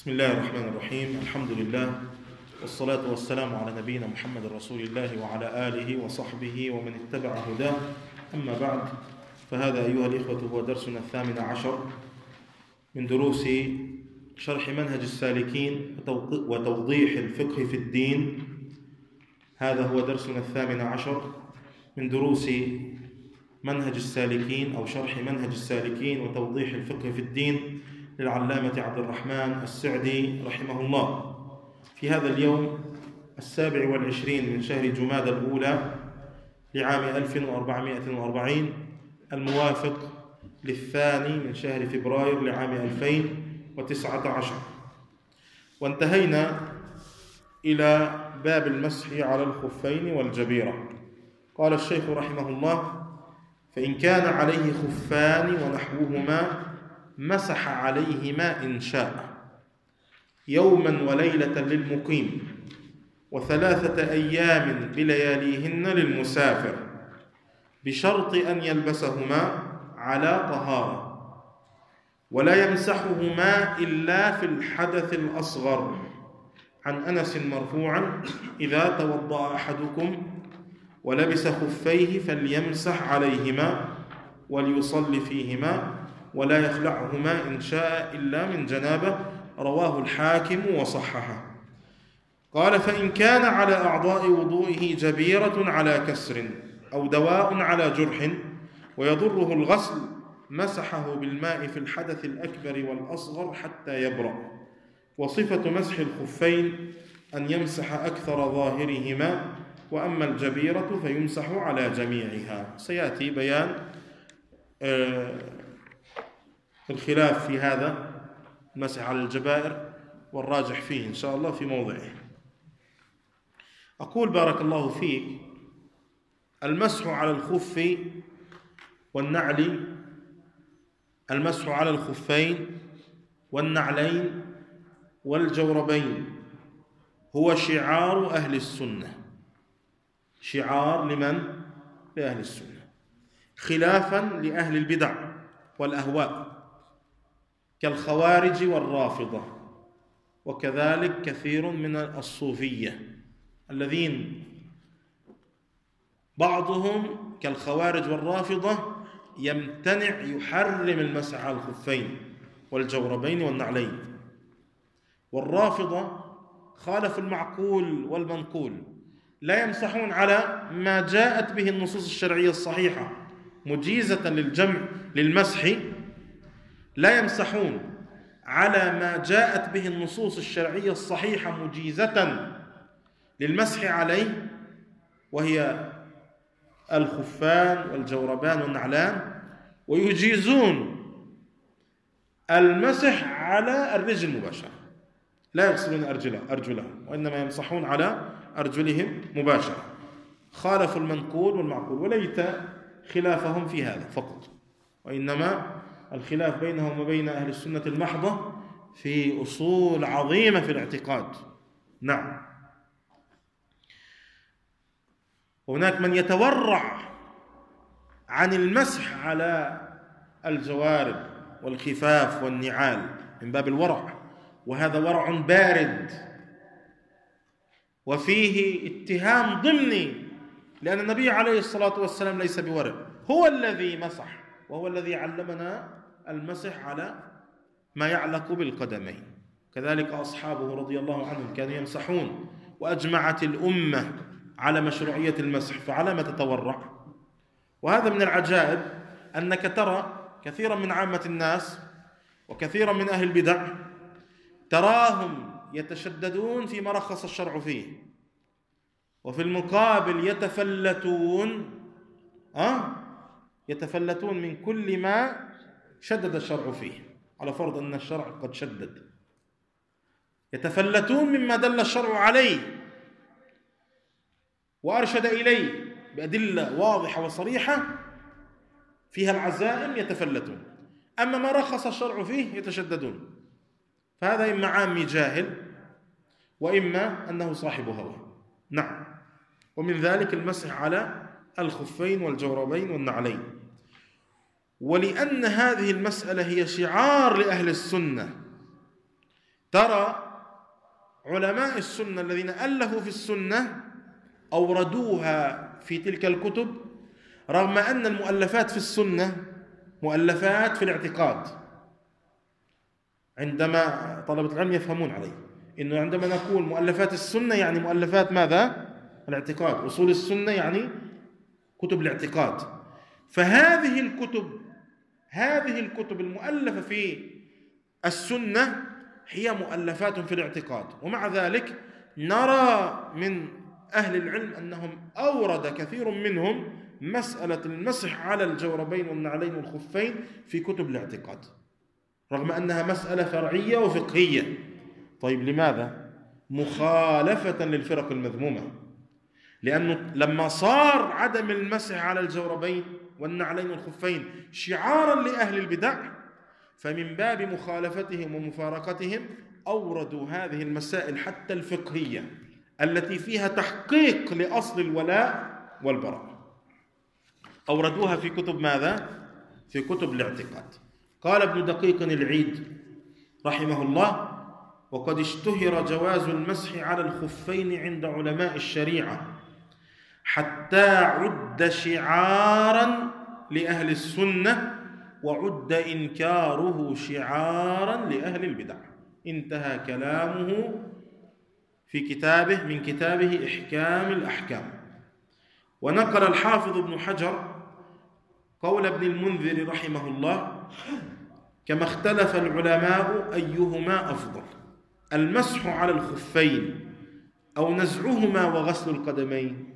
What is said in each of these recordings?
بسم الله الرحمن الرحيم. الحمد لله والصلاة والسلام على نبينا محمد رسول الله وعلى آله وصحبه ومن اتبع هداه. أما بعد، فهذا أيها الإخوة هو درسنا 18 من دروس شرح منهج السالكين وتوضيح الفقه في الدين. هذا هو درسنا 18 من دروس منهج السالكين أو شرح منهج السالكين وتوضيح الفقه في الدين للعلامة عبد الرحمن السعدي رحمه الله، في هذا اليوم 27 من شهر جمادى الأولى لعام 1440 الموافق للثاني من شهر فبراير لعام 2019. وانتهينا إلى باب المسح على الخفين والجبيرة. قال الشيخ رحمه الله: فإن كان عليه خفان ونحوهما مسح عليهما إن شاء يوما وليلة للمقيم، و3 أيام بلياليهن للمسافر، بشرط أن يلبسهما على طهارة، ولا يمسحهما إلا في الحدث الأصغر. عن أنس مرفوعا: إذا توضأ أحدكم ولبس خفيه فليمسح عليهما وليصلي فيهما، ولا يخلعهما إن شاء إلا من جنابه. رواه الحاكم وصححه. قال: فإن كان على أعضاء وضوئه جبيرة على كسر أو دواء على جرح ويضره الغسل، مسحه بالماء في الحدث الأكبر والأصغر حتى يبرأ. وصفة مسح الخفين أن يمسح أكثر ظاهرهما، وأما الجبيرة فيمسح على جميعها. سيأتي بيان الخلاف في هذا المسح على الجبائر والراجح فيه إن شاء الله في موضعه. أقول بارك الله فيك: المسح على الخف والنعل، المسح على الخفين والنعلين والجوربين هو شعار أهل السنة. شعار لمن؟ لأهل السنة، خلافا لأهل البدع والأهواء كالخوارج والرافضة، وكذلك كثير من الصوفية الذين بعضهم كالخوارج والرافضة يمتنع يحرم المسح على الخفين والجوربين والنعلين. والرافضة خالف المعقول والمنقول، لا يمسحون على ما جاءت به النصوص الشرعية الصحيحة مجيزة للجمع للمسح، لا يمسحون على ما جاءت به النصوص الشرعية الصحيحة مجيزة للمسح عليه، وهي الخفان والجوربان والنعلان، ويجيزون المسح على الرجل مباشرة، لا يغسلون أرجلهم، وإنما يمسحون على أرجلهم مباشرة. خالفوا المنقول والمعقول، وليت خلافهم في هذا فقط، وإنما الخلاف بينهم وبين أهل السنة المحضة في أصول عظيمة في الاعتقاد. نعم. وهناك من يتورع عن المسح على الجوارب والخفاف والنعال من باب الورع، وهذا ورع بارد وفيه اتهام ضمني، لأن النبي عليه الصلاة والسلام ليس بورع، هو الذي مسح، وهو الذي علمنا المسح على ما يعلق بالقدمين. كذلك أصحابه رضي الله عنهم كانوا يمسحون، وأجمعت الأمة على مشروعية المسح، فعلى ما تتورع؟ وهذا من العجائب أنك ترى كثيرا من عامة الناس وكثيرا من أهل البدع تراهم يتشددون فيما رخص الشرع فيه، وفي المقابل يتفلتون من كل ما شدد الشرع فيه، على فرض أن الشرع قد شدد، يتفلتون مما دل الشرع عليه وأرشد إليه بأدلة واضحة وصريحة فيها العزائم، يتفلتون. أما ما رخص الشرع فيه يتشددون. فهذا إما عامي جاهل، وإما أنه صاحب هوى. نعم. ومن ذلك المسح على الخفين والجوربين والنعلين. ولأن هذه المسألة هي شعار لأهل السنة ترى علماء السنة الذين ألفوا في السنة أوردوها في تلك الكتب، رغم أن المؤلفات في السنة مؤلفات في الاعتقاد. عندما طلبة العلم يفهمون عليه إنه عندما نقول مؤلفات السنة يعني مؤلفات ماذا؟ الاعتقاد. أصول السنة يعني كتب الاعتقاد. فهذه الكتب المؤلفة في السنة هي مؤلفات في الاعتقاد، ومع ذلك نرى من أهل العلم أنهم أورد كثير منهم مسألة المسح على الجوربين والنعلين والخفين في كتب الاعتقاد، رغم أنها مسألة فرعية وفقهية. طيب لماذا؟ مخالفة للفرق المذمومة، لأنه لما صار عدم المسح على الجوربين والنعلين والخفين شعارا لأهل البدع، فمن باب مخالفتهم ومفارقتهم أوردوا هذه المسائل حتى الفقهية التي فيها تحقيق لأصل الولاء والبراء، أوردوها في كتب ماذا؟ في كتب الاعتقاد. قال ابن دقيق العيد رحمه الله: وقد اشتهر جواز المسح على الخفين عند علماء الشريعة حتى عد شعارا لأهل السنة وعد إنكاره شعارا لأهل البدع. انتهى كلامه في كتابه من كتابه إحكام الأحكام. ونقل الحافظ ابن حجر قول ابن المنذر رحمه الله: كما اختلف العلماء أيهما أفضل، المسح على الخفين أو نزعهما وغسل القدمين؟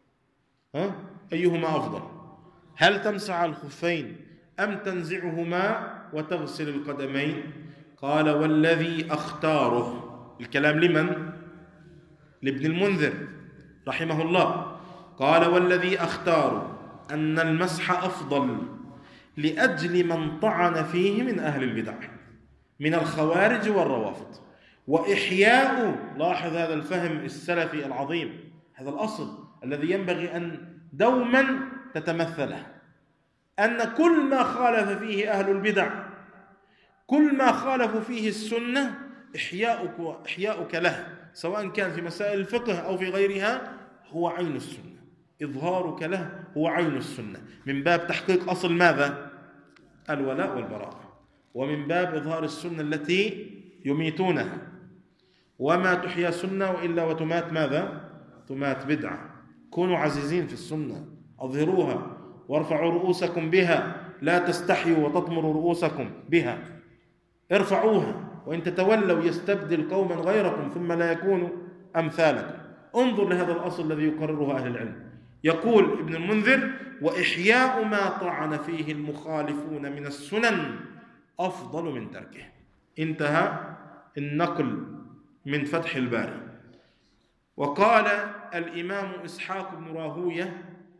أيهما أفضل؟ هل تمسح على الخفين أم تنزعهما وتغسل القدمين؟ قال: والذي أختاره. الكلام لمن؟ لابن المنذر رحمه الله. قال: والذي أختاره أن المسح أفضل لأجل من طعن فيه من أهل البدع من الخوارج والروافض، وإحياء، لاحظ هذا الفهم السلفي العظيم، هذا الأصل الذي ينبغي أن دوما تتمثله، أن كل ما خالف فيه أهل البدع، كل ما خالفوا فيه السنة، إحياؤك له، سواء كان في مسائل الفقه أو في غيرها، هو عين السنة. إظهارك له هو عين السنة، من باب تحقيق أصل ماذا؟ الولاء والبراء، ومن باب إظهار السنة التي يميتونها. وما تحيا سنة وإلا وتمات ماذا؟ تمات بدعة. كونوا عزيزين في السنة، أظهروها وارفعوا رؤوسكم بها، لا تستحيوا وتطمروا رؤوسكم بها، ارفعوها، وإن تتولوا يستبدل قوما غيركم ثم لا يكونوا أمثالكم. انظر لهذا الأصل الذي يقرره أهل العلم. يقول ابن المنذر: وإحياء ما طعن فيه المخالفون من السنن أفضل من تركه. انتهى النقل من فتح الباري. وقال الإمام إسحاق بن راهوية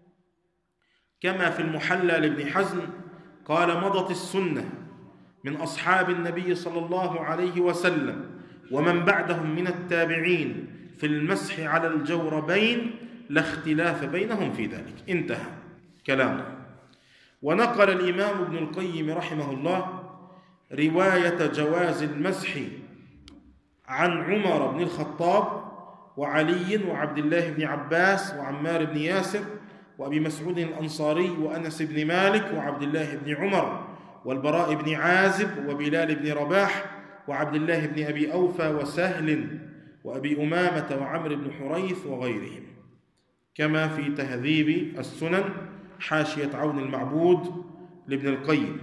كما في المحلى لابن حزم قال: مضت السنة من أصحاب النبي صلى الله عليه وسلم ومن بعدهم من التابعين في المسح على الجوربين لا اختلاف بينهم في ذلك. انتهى كلامه. ونقل الإمام ابن القيم رحمه الله رواية جواز المسح عن عمر بن الخطاب وعلي وعبد الله بن عباس وعمار بن ياسر وأبي مسعود الأنصاري وأنس بن مالك وعبد الله بن عمر والبراء بن عازب وبلال بن رباح وعبد الله بن أبي أوفى وسهل وأبي أمامة وعمر بن حريث وغيرهم، كما في تهذيب السنن حاشية عون المعبود لابن القيم.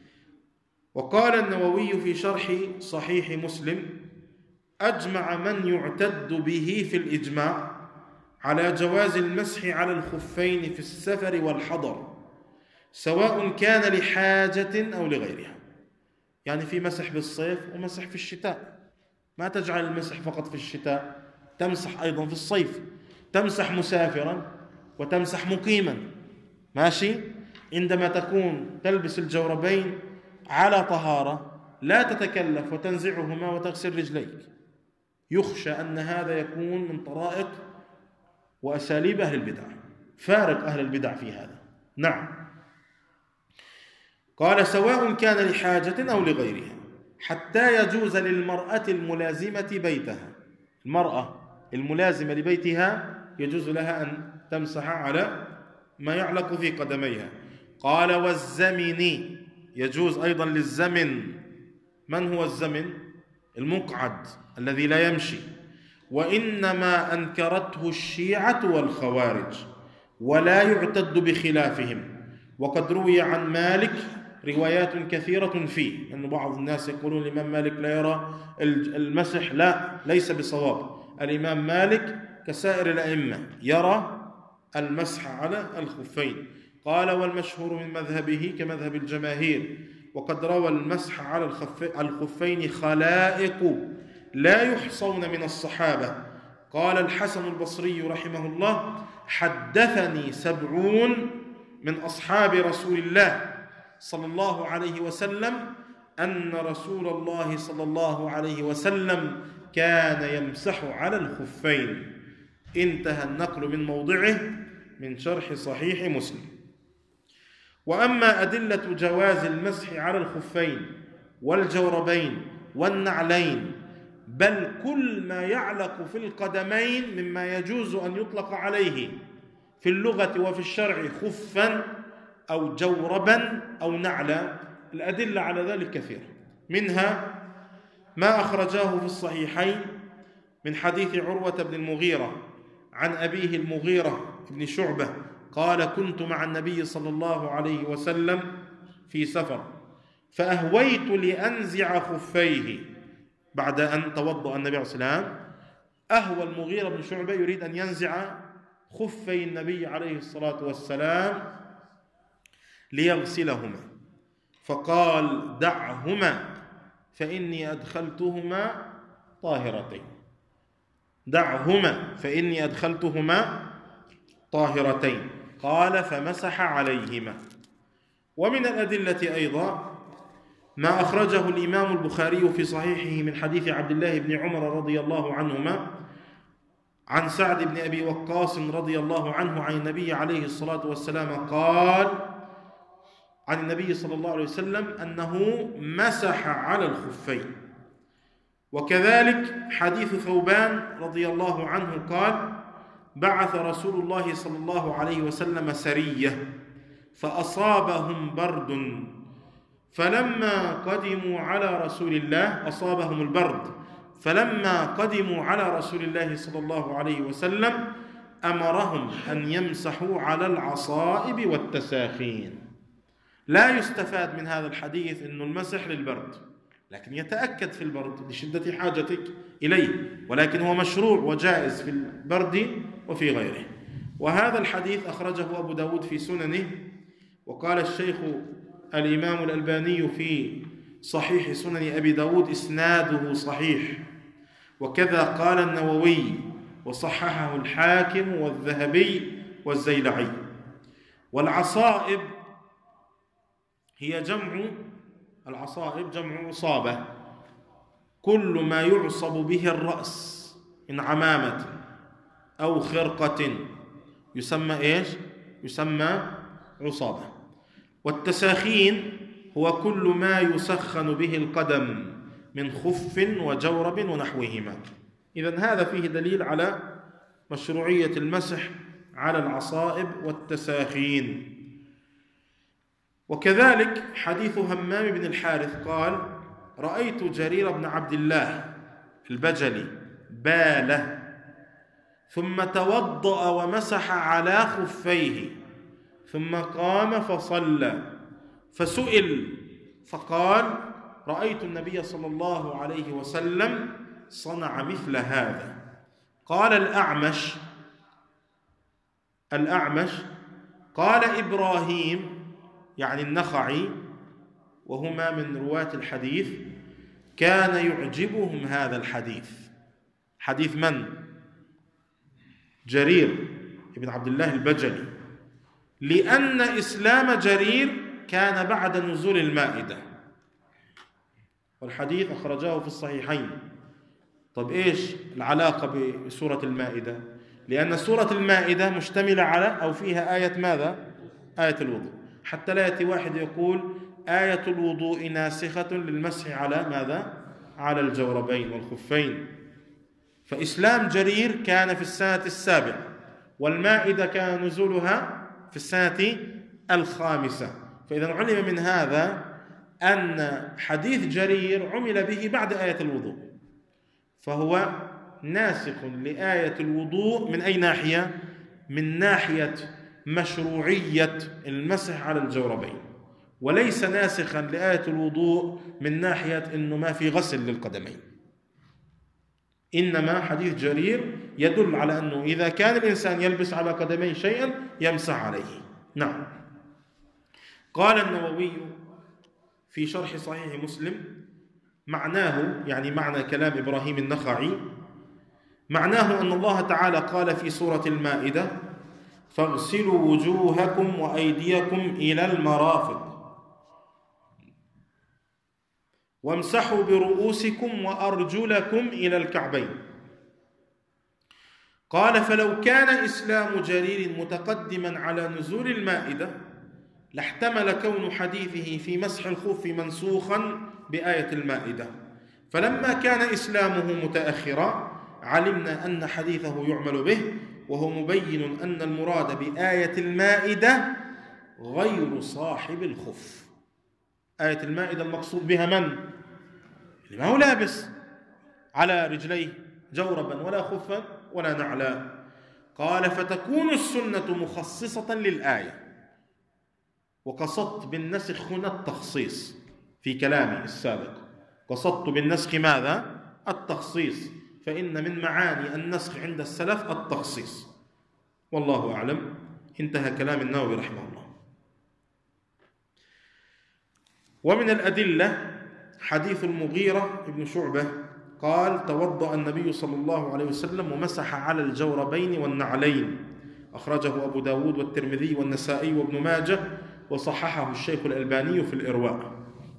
وقال النووي في شرح صحيح مسلم: أجمع من يعتد به في الإجماع على جواز المسح على الخفين في السفر والحضر، سواء كان لحاجة أو لغيرها. يعني في مسح بالصيف ومسح في الشتاء، ما تجعل المسح فقط في الشتاء، تمسح أيضا في الصيف، تمسح مسافرا وتمسح مقيما، ماشي؟ عندما تكون تلبس الجوربين على طهارة لا تتكلف وتنزعهما وتغسل رجليك، يخشى أن هذا يكون من طرائق وأساليب أهل البدع، فارق أهل البدع في هذا. نعم. قال: سواء كان لحاجة أو لغيرها. حتى يجوز للمرأة الملازمة بيتها، المرأة الملازمة لبيتها يجوز لها أن تمسح على ما يعلق في قدميها. قال والزمن، يجوز أيضا للزمن. من هو الزمن؟ المقعد الذي لا يمشي. وإنما أنكرته الشيعة والخوارج ولا يعتد بخلافهم. وقد روي عن مالك روايات كثيرة فيه، أن بعض الناس يقولون الإمام مالك لا يرى المسح. لا، ليس بصواب. الإمام مالك كسائر الأئمة يرى المسح على الخفين. قال والمشهور من مذهبه كمذهب الجماهير. وقد روى المسح على الخفين خلائق لا يحصون من الصحابة. قال الحسن البصري رحمه الله حدثني 70 من أصحاب رسول الله صلى الله عليه وسلم أن رسول الله صلى الله عليه وسلم كان يمسح على الخفين. انتهى النقل من موضعه من شرح صحيح مسلم. وأما أدلة جواز المسح على الخفين والجوربين والنعلين، بل كل ما يعلق في القدمين مما يجوز أن يطلق عليه في اللغة وفي الشرع خفا أو جوربا أو نعلا، الأدلة على ذلك كثيرة. منها ما أخرجاه في الصحيحين من حديث عروة بن المغيرة عن أبيه المغيرة بن شعبة قال كنت مع النبي صلى الله عليه وسلم في سفر فأهويت لأنزع خفيه بعد أن توضأ النبي عليه الصلاة والسلام. أهوى المغيرة بن شعبة يريد أن ينزع خفي النبي عليه الصلاة والسلام ليغسلهما، فقال دعهما فإني أدخلتهما طاهرتين. دعهما فإني أدخلتهما طاهرتين. قال فمسح عليهما. ومن الأدلة أيضا ما أخرجه الإمام البخاري في صحيحه من حديث عبد الله بن عمر رضي الله عنهما عن سعد بن أبي وقاص رضي الله عنه عن النبي عليه الصلاة والسلام قال عن النبي صلى الله عليه وسلم أنه مسح على الخفين. وكذلك حديث ثوبان رضي الله عنه قال بعث رسول الله صلى الله عليه وسلم سرية فأصابهم برد فلما قدموا على رسول الله أصابهم البرد فلما قدموا على رسول الله صلى الله عليه وسلم أمرهم أن يمسحوا على العصائب والتساخين. لا يستفاد من هذا الحديث أنه المسح للبرد، لكن يتأكد في البرد لشدة حاجتك إليه، ولكن هو مشروع وجائز في البرد وفي غيره. وهذا الحديث أخرجه أبو داود في سننه. وقال الشيخ الإمام الألباني في صحيح سنن أبي داود إسناده صحيح، وكذا قال النووي وصححه الحاكم والذهبي والزيلعي. والعصائب هي العصائب جمع عصابة، كل ما يعصب به الرأس من عمامة أو خرقة يسمى إيش؟ يسمى عصابة. والتساخين هو كل ما يسخن به القدم من خف وجورب ونحوهما. إذن هذا فيه دليل على مشروعية المسح على العصائب والتساخين. وكذلك حديث همام بن الحارث قال رأيت جرير بن عبد الله البجلي باله ثم توضأ ومسح على خفيه ثم قام فصلى فسئل فقال رأيت النبي صلى الله عليه وسلم صنع مثل هذا. قال الأعمش قال إبراهيم يعني النخعي وهما من رواة الحديث كان يعجبهم هذا الحديث. حديث من؟ جرير بن عبد الله البجلي، لأن إسلام جرير كان بعد نزول المائدة، والحديث أخرجاه في الصحيحين. طب إيش العلاقة بسورة المائدة؟ لأن سورة المائدة مشتملة على أو فيها آية ماذا؟ آية الوضوء، حتى لا يأتي واحد يقول آية الوضوء ناسخة للمسح على ماذا؟ على الجوربين والخفين. فإسلام جرير كان في السنة 7، والمائدة كان نزولها في السنة 5. فإذا علم من هذا أن حديث جرير عمل به بعد آية الوضوء، فهو ناسخ لآية الوضوء من أي ناحية؟ من ناحية مشروعية المسح على الجوربين، وليس ناسخا لآية الوضوء من ناحية أنه ما في غسل للقدمين. إنما حديث جرير يدل على أنه إذا كان الإنسان يلبس على قدميه شيئا يمسح عليه. نعم. قال النووي في شرح صحيح مسلم معناه، يعني معنى كلام إبراهيم النخعي، معناه أن الله تعالى قال في سورة المائدة: فاغسلوا وجوهكم وأيديكم إلى المرافق وامسحوا برؤوسكم وأرجلكم إلى الكعبين. قال: فلو كان إسلام جرير متقدما على نزول المائدة لاحتمل كون حديثه في مسح الخف منسوخا بآية المائدة، فلما كان إسلامه متأخرا علمنا أن حديثه يعمل به، وهو مبين أن المراد بآية المائدة غير صاحب الخف. آية المائدة المقصود بها من؟ اللي ما هو لابس على رجليه جوربا ولا خفا ولا نعلا. قال: فتكون السنة مخصصة للآية. وقصدت بالنسخ هنا التخصيص في كلامي السابق، قصدت بالنسخ ماذا؟ التخصيص، فإن من معاني النسخ عند السلف التخصيص، والله أعلم. انتهى كلام النووي رحمه الله. ومن الأدلة حديث المغيرة بن شعبة قال: توضأ النبي صلى الله عليه وسلم ومسح على الجوربين والنعلين، أخرجه أبو داود والترمذي والنسائي وابن ماجه، وصححه الشيخ الألباني في الإرواء.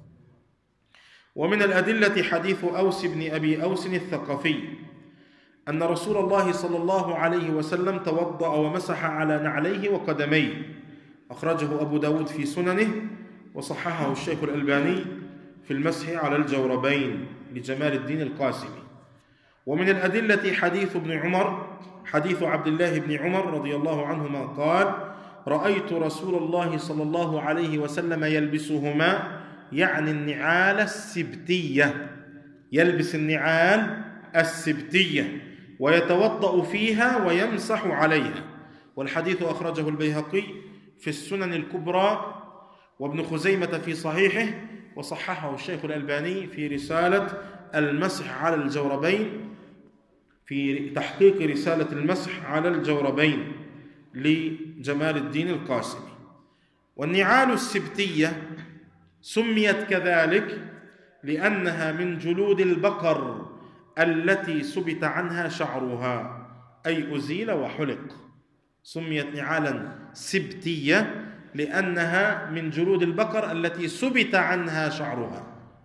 ومن الأدلة حديث أوس بن أبي أوس الثقفي أن رسول الله صلى الله عليه وسلم توضأ ومسح على نعليه وقدميه، أخرجه أبو داود في سننه، وصححه الشيخ الألباني في المسح على الجوربين لجمال الدين القاسمي. ومن الأدلة حديث ابن عمر، حديث عبد الله بن عمر رضي الله عنهما قال: رأيت رسول الله صلى الله عليه وسلم يلبسهما، يعني النعال السبتية، يلبس النعال السبتية ويتوضأ فيها ويمسح عليها. والحديث أخرجه البيهقي في السنن الكبرى وابن خزيمة في صحيحه، وصححه الشيخ الألباني في رسالة المسح على الجوربين، في تحقيق رسالة المسح على الجوربين لجمال الدين القاسمي. والنعال السبتية سميت كذلك لأنها من جلود البقر التي سبت عنها شعرها، أي أزيل وحلق. سميت نعالا سبتية لأنها من جلود البقر التي سبت عنها شعرها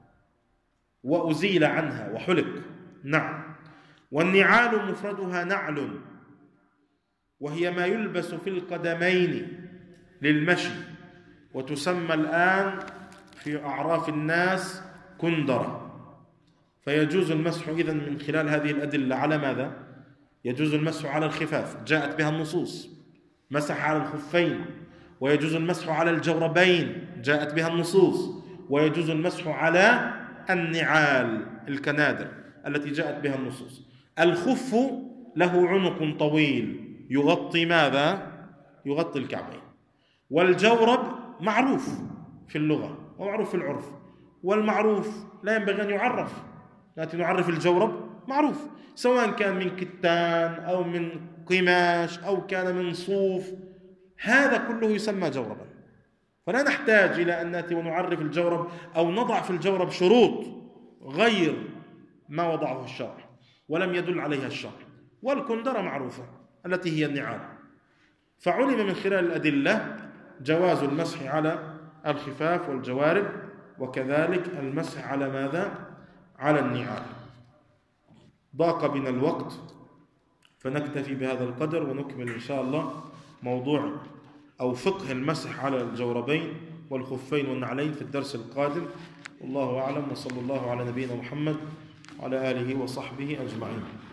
وأزيل عنها وحلق. نعم. والنعال مفردها نعل، وهي ما يلبس في القدمين للمشي، وتسمى الآن في أعراف الناس كندرة. فيجوز المسح إذن من خلال هذه الأدلة على ماذا؟ يجوز المسح على الخفاف، جاءت بها النصوص، مسح على الخفين، ويجوز المسح على الجوربين، جاءت بها النصوص، ويجوز المسح على النعال الكنادر التي جاءت بها النصوص. الخف له عنق طويل يغطي ماذا؟ يغطي الكعبين. والجورب معروف في اللغة ومعروف في العرف، والمعروف لا ينبغي أن يعرف، لكن نعرف الجورب معروف، سواء كان من كتان أو من قماش أو كان من صوف، هذا كله يسمى جوربا. فلا نحتاج إلى أن نأتي ونعرف الجورب أو نضع في الجورب شروط غير ما وضعه الشرع ولم يدل عليها الشرع. والكندرة معروفة التي هي النعال. فعلم من خلال الأدلة جواز المسح على الخفاف والجوارب، وكذلك المسح على ماذا؟ على النعال. ضاق بنا الوقت فنكتفي بهذا القدر، ونكمل إن شاء الله موضوع أو فقه المسح على الجوربين والخفين والنعلين في الدرس القادم. والله أعلم، وصلى الله على نبينا محمد وعلى آله وصحبه أجمعين.